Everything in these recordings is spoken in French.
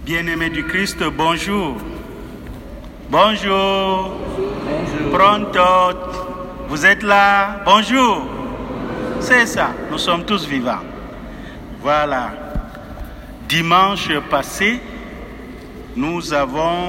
Bien-aimés du Christ, bonjour. Bonjour. Bonjour. Pronto. Vous êtes là? Bonjour. C'est ça, nous sommes tous vivants. Voilà. Dimanche passé, nous avons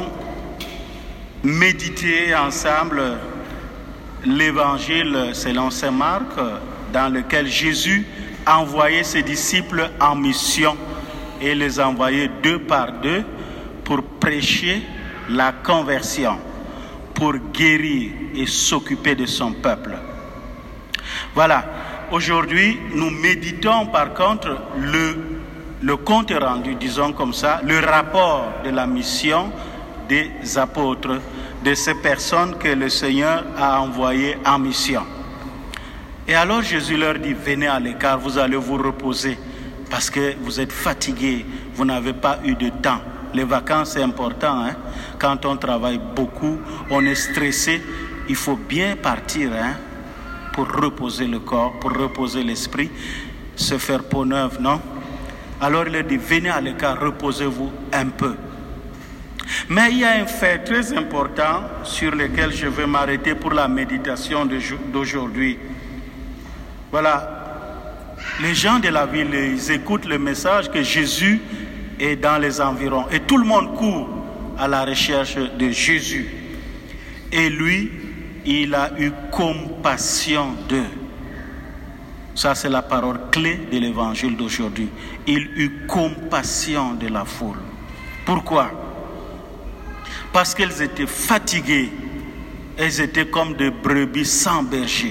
médité ensemble l'évangile selon saint Marc, dans lequel Jésus a envoyé ses disciples en mission et les a envoyés 2 par 2 pour prêcher la conversion, pour guérir et s'occuper de son peuple. Voilà. Aujourd'hui, nous méditons par contre le compte rendu, disons comme ça, le rapport de la mission des apôtres, de ces personnes que le Seigneur a envoyées en mission. Et alors Jésus leur dit, venez à l'écart, vous allez vous reposer parce que vous êtes fatigués, vous n'avez pas eu de temps. Les vacances, c'est important, hein? Quand on travaille beaucoup, on est stressé, il faut bien partir, hein? Pour reposer le corps, pour reposer l'esprit, se faire peau neuve, non? Alors il leur dit, venez à l'écart, reposez-vous un peu. Mais il y a un fait très important sur lequel je vais m'arrêter pour la méditation d'aujourd'hui. Voilà, les gens de la ville, ils écoutent le message que Jésus est dans les environs. Et tout le monde court à la recherche de Jésus. Et lui, il a eu compassion d'eux. Ça, c'est la parole clé de l'évangile d'aujourd'hui. Il eut compassion de la foule. Pourquoi? Parce qu'elles étaient fatiguées. Elles étaient comme des brebis sans berger.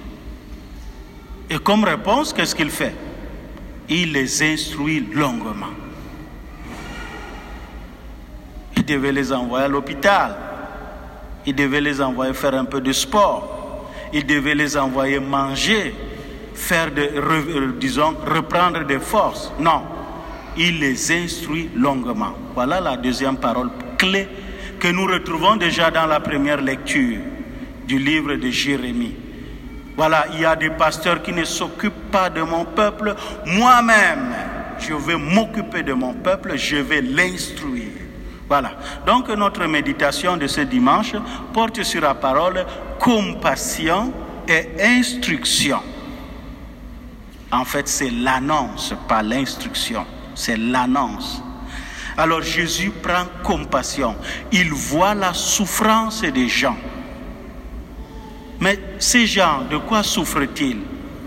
Et comme réponse, qu'est-ce qu'il fait? Il les instruit longuement. Il devait les envoyer à l'hôpital. Il devait les envoyer faire un peu de sport. Il devait les envoyer manger, reprendre des forces. Non, il les instruit longuement. Voilà la deuxième parole clé que nous retrouvons déjà dans la première lecture du livre de Jérémie. Voilà, il y a des pasteurs qui ne s'occupent pas de mon peuple. Moi-même, je vais m'occuper de mon peuple, je vais l'instruire. Voilà. Donc notre méditation de ce dimanche porte sur la parole compassion et instruction. En fait, c'est l'annonce, pas l'instruction. C'est l'annonce. Alors Jésus prend compassion. Il voit la souffrance des gens. Mais ces gens, de quoi souffrent-ils?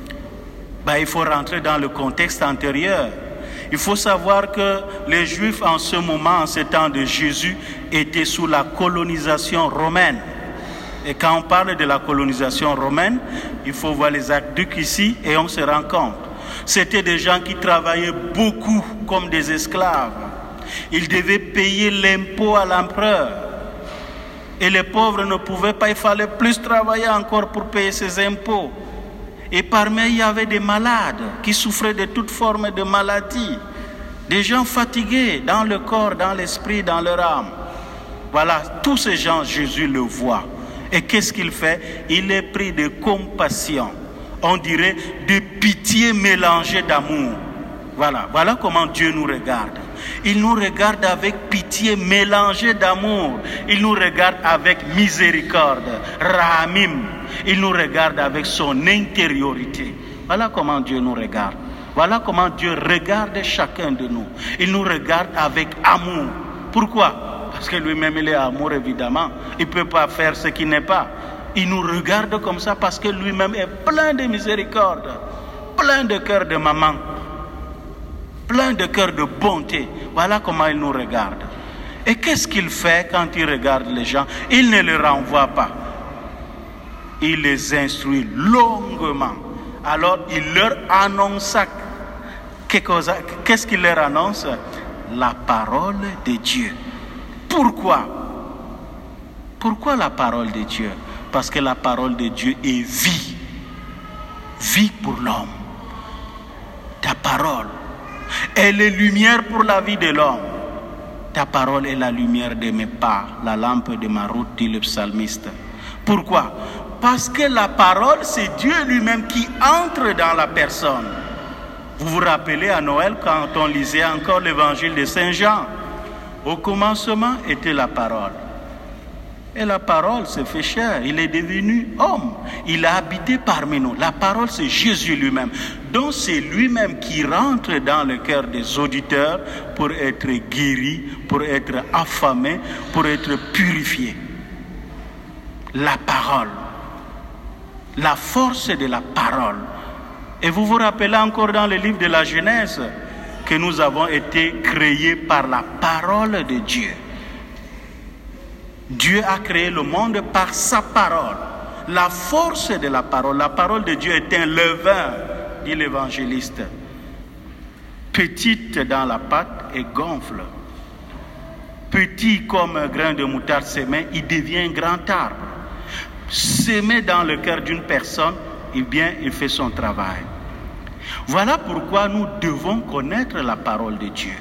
Il faut rentrer dans le contexte antérieur. Il faut savoir que les Juifs en ce moment, en ce temps de Jésus, étaient sous la colonisation romaine. Et quand on parle de la colonisation romaine, il faut voir les aqueducs ici et on se rend compte. C'était des gens qui travaillaient beaucoup comme des esclaves. Ils devaient payer l'impôt à l'empereur. Et les pauvres ne pouvaient pas, il fallait plus travailler encore pour payer ces impôts. Et parmi eux, il y avait des malades qui souffraient de toutes formes de maladies. Des gens fatigués dans le corps, dans l'esprit, dans leur âme. Voilà, tous ces gens, Jésus le voit. Et qu'est-ce qu'il fait? Il est pris de compassion. On dirait de pitié mélangée d'amour. Voilà comment Dieu nous regarde. Il nous regarde avec pitié mélangée d'amour. Il nous regarde avec miséricorde, rahamim. Il nous regarde avec son intériorité. Voilà comment Dieu nous regarde. Voilà comment Dieu regarde chacun de nous. Il nous regarde avec amour. Pourquoi? Parce que lui-même il est amour évidemment. Il ne peut pas faire ce qu'il n'est pas. Il nous regarde comme ça parce que lui-même est plein de miséricorde, plein de cœur de maman, plein de cœur de bonté. Voilà comment il nous regarde. Et qu'est-ce qu'il fait quand il regarde les gens? Il ne les renvoie pas. Il les instruit longuement. Alors il leur annonce. Qu'est-ce qu'il leur annonce? La parole de Dieu. Pourquoi? Pourquoi la parole de Dieu? Parce que la parole de Dieu est vie. Vie pour l'homme. Ta parole, elle est lumière pour la vie de l'homme. Ta parole est la lumière de mes pas, la lampe de ma route, dit le psalmiste. Pourquoi? Parce que la parole, c'est Dieu lui-même qui entre dans la personne. Vous vous rappelez à Noël quand on lisait encore l'évangile de Saint Jean. Au commencement était la parole. Et la parole s'est fait chair, il est devenu homme, il a habité parmi nous. La parole, c'est Jésus lui-même. Donc c'est lui-même qui rentre dans le cœur des auditeurs pour être guéri, pour être affamé, pour être purifié. La parole, la force de la parole. Et vous vous rappelez encore dans le livre de la Genèse que nous avons été créés par la parole de Dieu. Dieu a créé le monde par sa parole. La force de la parole de Dieu est un levain, dit l'évangéliste. Petite dans la pâte et gonfle. Petit comme un grain de moutarde semé, il devient un grand arbre. Semé dans le cœur d'une personne, eh bien, il fait son travail. Voilà pourquoi nous devons connaître la parole de Dieu.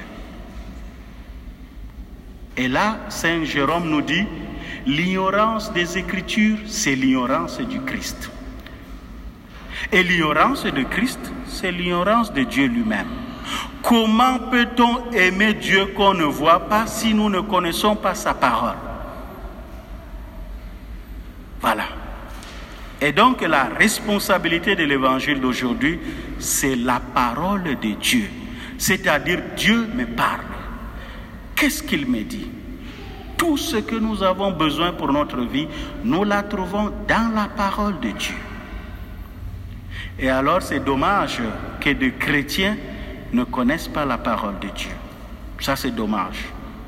Et là, Saint Jérôme nous dit, l'ignorance des Écritures, c'est l'ignorance du Christ. Et l'ignorance de Christ, c'est l'ignorance de Dieu lui-même. Comment peut-on aimer Dieu qu'on ne voit pas si nous ne connaissons pas sa parole? Voilà. Et donc la responsabilité de l'évangile d'aujourd'hui, c'est la parole de Dieu. C'est-à-dire Dieu me parle. Qu'est-ce qu'il me dit? Tout ce que nous avons besoin pour notre vie, nous la trouvons dans la parole de Dieu. Et alors c'est dommage que des chrétiens ne connaissent pas la parole de Dieu. Ça c'est dommage.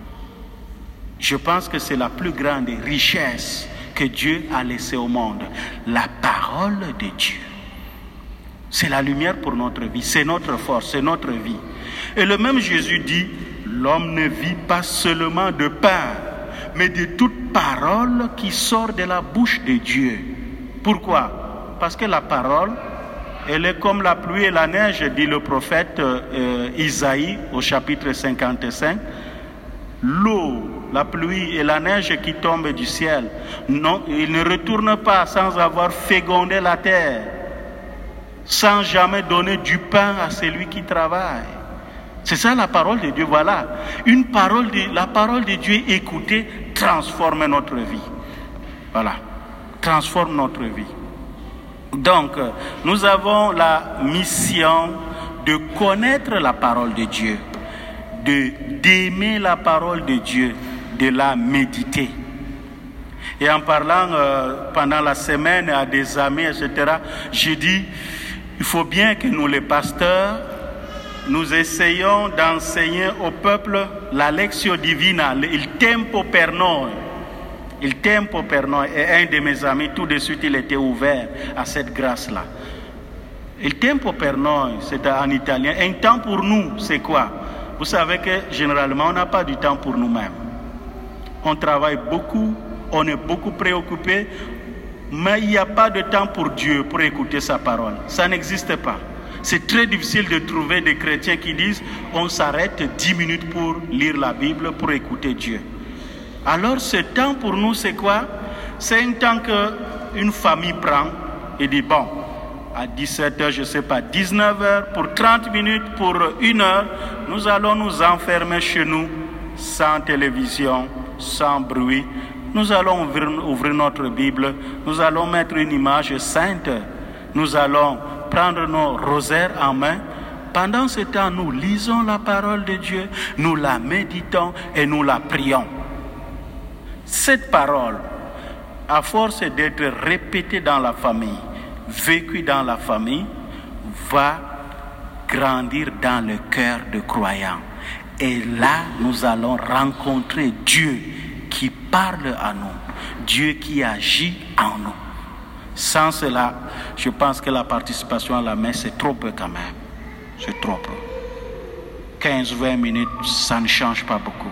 Je pense que c'est la plus grande richesse que Dieu a laissée au monde. La parole de Dieu. C'est la lumière pour notre vie, c'est notre force, c'est notre vie. Et le même Jésus dit, l'homme ne vit pas seulement de pain, mais de toute parole qui sort de la bouche de Dieu. Pourquoi? Parce que la parole, elle est comme la pluie et la neige, dit le prophète Isaïe au chapitre 55. L'eau, la pluie et la neige qui tombent du ciel, non, il ne retourne pas sans avoir fécondé la terre, sans jamais donner du pain à celui qui travaille. C'est ça la parole de Dieu, voilà. La parole de Dieu écoutée transforme notre vie. Voilà, transforme notre vie. Donc, nous avons la mission de connaître la parole de Dieu, d'aimer la parole de Dieu, de la méditer. Et en parlant pendant la semaine à des amis, etc., j'ai dit, il faut bien que nous les pasteurs, nous essayons d'enseigner au peuple la lectio divina, il tempo per noi. Il tempo per noi. Et un de mes amis, tout de suite, il était ouvert à cette grâce-là. Il tempo per noi, c'est en italien. Un temps pour nous, c'est quoi? Vous savez que généralement, on n'a pas du temps pour nous-mêmes. On travaille beaucoup, on est beaucoup préoccupé, mais il n'y a pas de temps pour Dieu, pour écouter sa parole. Ça n'existe pas. C'est très difficile de trouver des chrétiens qui disent on s'arrête 10 minutes pour lire la Bible, pour écouter Dieu. Alors ce temps pour nous c'est quoi? C'est un temps qu'une famille prend et dit bon, à 17h, je ne sais pas, 19h, pour 30 minutes, pour 1 heure, nous allons nous enfermer chez nous, sans télévision, sans bruit. Nous allons ouvrir notre Bible, nous allons mettre une image sainte, nous allons prendre nos rosaires en main. Pendant ce temps, nous lisons la parole de Dieu, nous la méditons et nous la prions. Cette parole, à force d'être répétée dans la famille, vécue dans la famille, va grandir dans le cœur de croyants. Et là, nous allons rencontrer Dieu qui parle à nous, Dieu qui agit en nous. Sans cela, je pense que la participation à la messe, c'est trop peu quand même. C'est trop peu. 15-20 minutes, ça ne change pas beaucoup.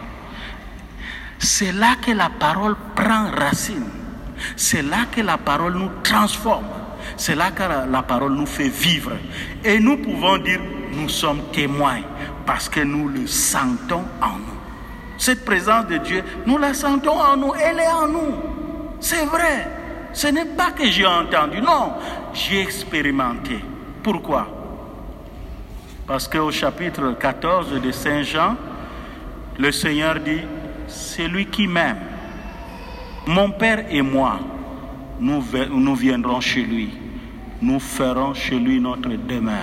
C'est là que la parole prend racine. C'est là que la parole nous transforme. C'est là que la parole nous fait vivre. Et nous pouvons dire, nous sommes témoins parce que nous le sentons en nous. Cette présence de Dieu, nous la sentons en nous, elle est en nous. C'est vrai. Ce n'est pas que j'ai entendu, non, j'ai expérimenté. Pourquoi? Parce qu'au chapitre 14 de Saint Jean, Le Seigneur dit, c'est lui qui m'aime. Mon Père et moi, nous viendrons chez lui. Nous ferons chez lui notre demeure.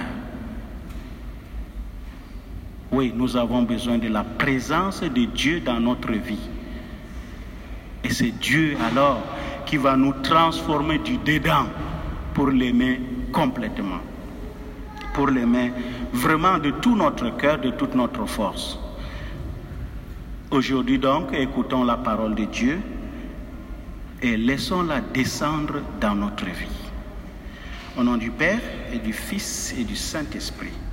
Oui, nous avons besoin de la présence de Dieu dans notre vie. Et c'est Dieu alors qui va nous transformer du dedans pour l'aimer complètement. Pour l'aimer vraiment de tout notre cœur, de toute notre force. Aujourd'hui donc, écoutons la parole de Dieu et laissons-la descendre dans notre vie. Au nom du Père et du Fils et du Saint-Esprit.